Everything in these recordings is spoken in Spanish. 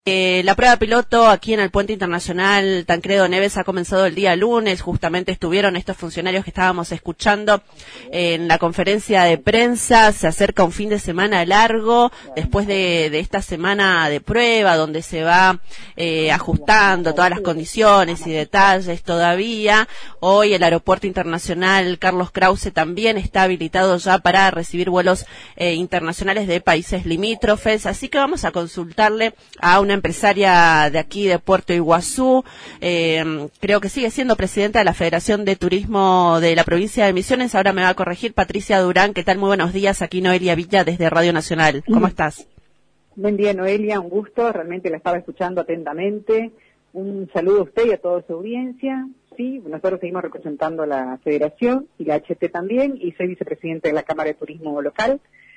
La prueba piloto aquí en el Puente Internacional Tancredo Neves ha comenzado el día lunes. Justamente estuvieron estos funcionarios que estábamos escuchando en la conferencia de prensa. Se acerca un fin de semana largo después de esta semana de prueba donde se va ajustando todas las condiciones y detalles todavía. Hoy el Aeropuerto Internacional Carlos Krause también está habilitado ya para recibir vuelos internacionales de países limítrofes. Así que vamos a consultarle a una empresaria de aquí de Puerto Iguazú, creo que sigue siendo presidenta de la Federación de Turismo de la provincia de Misiones. Ahora me va a corregir Patricia Durán. ¿Qué tal? Muy buenos días, aquí Noelia Villa desde Radio Nacional. ¿Cómo estás? Buen día, Noelia, un gusto, realmente la estaba escuchando atentamente. Un saludo a usted y a toda su audiencia. Sí, nosotros seguimos representando a la Federación y la HT también, y soy vicepresidente de la Cámara de Turismo local.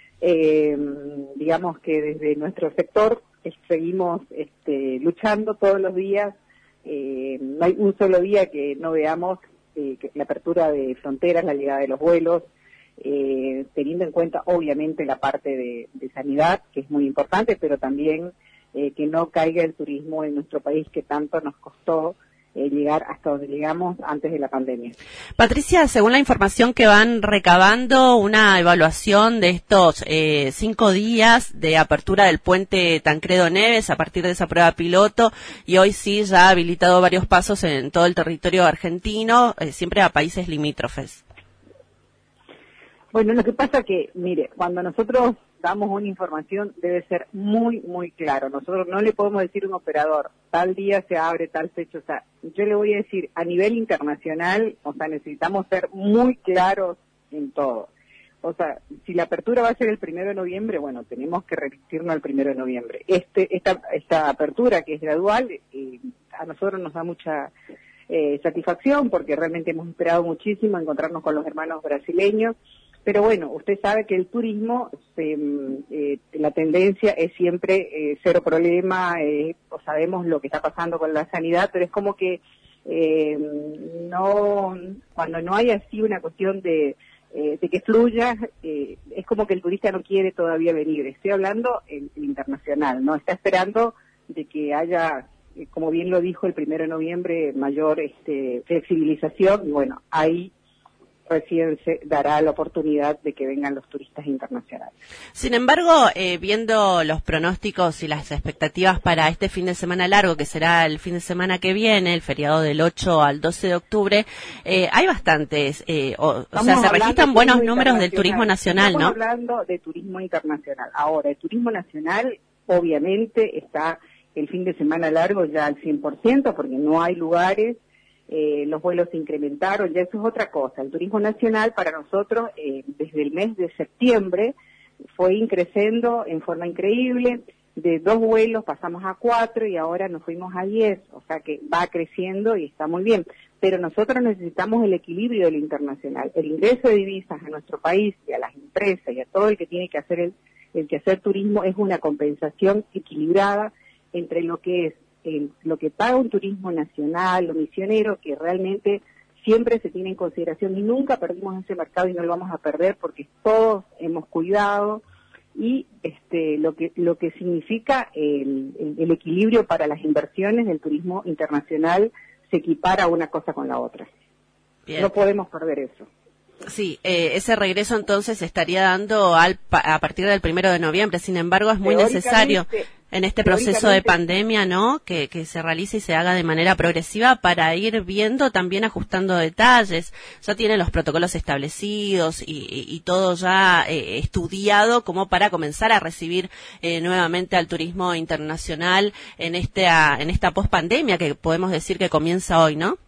Digamos que desde nuestro sector seguimos luchando todos los días. No hay un solo día que no veamos que la apertura de fronteras, la llegada de los vuelos, teniendo en cuenta obviamente la parte de sanidad, que es muy importante, pero también que no caiga el turismo en nuestro país, que tanto nos costó llegar hasta donde llegamos antes de la pandemia. Patricia, según la información que van recabando, una evaluación de estos 5 días de apertura del puente Tancredo Neves a partir de esa prueba piloto, y hoy sí ya ha habilitado varios pasos en todo el territorio argentino, siempre a países limítrofes. Bueno, lo que pasa que, mire, cuando nosotros damos una información debe ser muy, muy claro. Nosotros no le podemos decir a un operador, tal día se abre, tal fecha. O sea, yo le voy a decir, a nivel internacional, o sea, necesitamos ser muy claros en todo. O sea, si la apertura va a ser el 1 de noviembre, bueno, tenemos que resistirnos al 1 de noviembre. Esta apertura, que es gradual, a nosotros nos da mucha satisfacción, porque realmente hemos esperado muchísimo encontrarnos con los hermanos brasileños. Pero bueno, usted sabe que el turismo, la tendencia es siempre cero problema, sabemos lo que está pasando con la sanidad, pero es como que cuando no hay así una cuestión de que fluya, es como que el turista no quiere todavía venir. Estoy hablando en internacional, ¿no? Está esperando de que haya, como bien lo dijo el 1 de noviembre, mayor flexibilización, y bueno, ahí recién se dará la oportunidad de que vengan los turistas internacionales. Sin embargo, viendo los pronósticos y las expectativas para este fin de semana largo, que será el fin de semana que viene, el feriado del 8 al 12 de octubre, hay bastantes, se registran buenos números del turismo nacional, ¿no? Estamos hablando de turismo internacional. Ahora, el turismo nacional, obviamente, está el fin de semana largo ya al 100%, porque no hay lugares. Los vuelos se incrementaron, ya eso es otra cosa. El turismo nacional para nosotros desde el mes de septiembre fue increciendo en forma increíble. De 2 vuelos pasamos a 4 y ahora nos fuimos a 10, o sea que va creciendo y está muy bien. Pero nosotros necesitamos el equilibrio del internacional. El ingreso de divisas a nuestro país y a las empresas y a todo el que tiene que hacer el que hacer turismo es una compensación equilibrada entre lo que es lo que paga un turismo nacional o misionero, que realmente siempre se tiene en consideración, y nunca perdimos ese mercado y no lo vamos a perder porque todos hemos cuidado, y lo que significa el equilibrio para las inversiones del turismo internacional se equipara una cosa con la otra. Bien. No podemos perder eso. Sí, ese regreso entonces se estaría dando a partir del 1 de noviembre. Sin embargo, es muy necesario en este proceso de pandemia, ¿no?, que se realice y se haga de manera progresiva para ir viendo, también ajustando detalles. Ya tienen los protocolos establecidos y todo ya estudiado como para comenzar a recibir nuevamente al turismo internacional en esta pospandemia que podemos decir que comienza hoy, ¿no?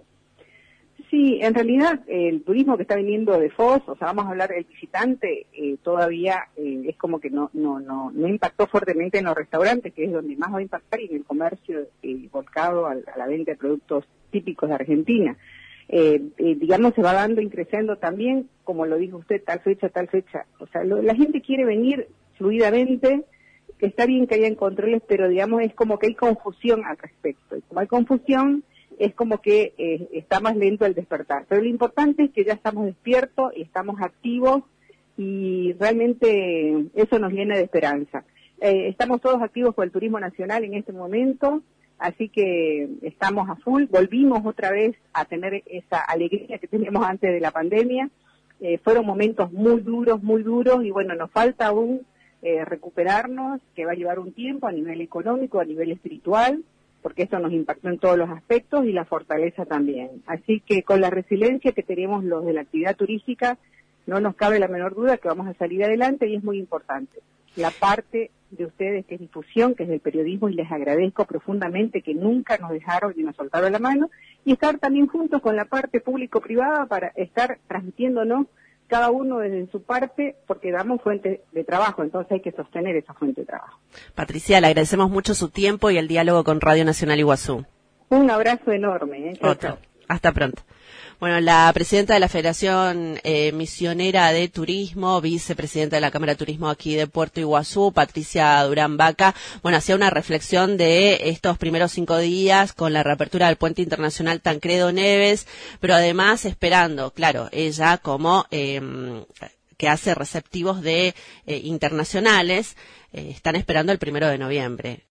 Sí, en realidad el turismo que está viniendo de Foz, o sea, vamos a hablar del visitante, todavía es como que no impactó fuertemente en los restaurantes, que es donde más va a impactar, y en el comercio volcado a la venta de productos típicos de Argentina. Digamos, se va dando y creciendo también, como lo dijo usted, tal fecha. O sea, la gente quiere venir fluidamente, que está bien que hayan controles, pero digamos es como que hay confusión al respecto. Y como hay confusión, es como que está más lento el despertar. Pero lo importante es que ya estamos despiertos y estamos activos, y realmente eso nos llena de esperanza. Estamos todos activos con el turismo nacional en este momento, así que estamos a full. Volvimos otra vez a tener esa alegría que teníamos antes de la pandemia. Fueron momentos muy duros, y bueno, nos falta aún recuperarnos, que va a llevar un tiempo a nivel económico, a nivel espiritual, porque eso nos impactó en todos los aspectos y la fortaleza también. Así que con la resiliencia que tenemos los de la actividad turística, no nos cabe la menor duda que vamos a salir adelante y es muy importante. La parte de ustedes que es difusión, que es el periodismo, y les agradezco profundamente que nunca nos dejaron ni nos soltaron la mano, y estar también juntos con la parte público-privada para estar transmitiéndonos cada uno desde su parte, porque damos fuente de trabajo, entonces hay que sostener esa fuente de trabajo. Patricia, le agradecemos mucho su tiempo y el diálogo con Radio Nacional Iguazú. Un abrazo enorme. Otro. Hasta pronto. Bueno, la presidenta de la Federación Misionera de Turismo, vicepresidenta de la Cámara de Turismo aquí de Puerto Iguazú, Patricia Durán Vaca, bueno, hacía una reflexión de estos primeros 5 días con la reapertura del Puente Internacional Tancredo Neves, pero además esperando, claro, ella como que hace receptivos de internacionales, están esperando el 1 de noviembre.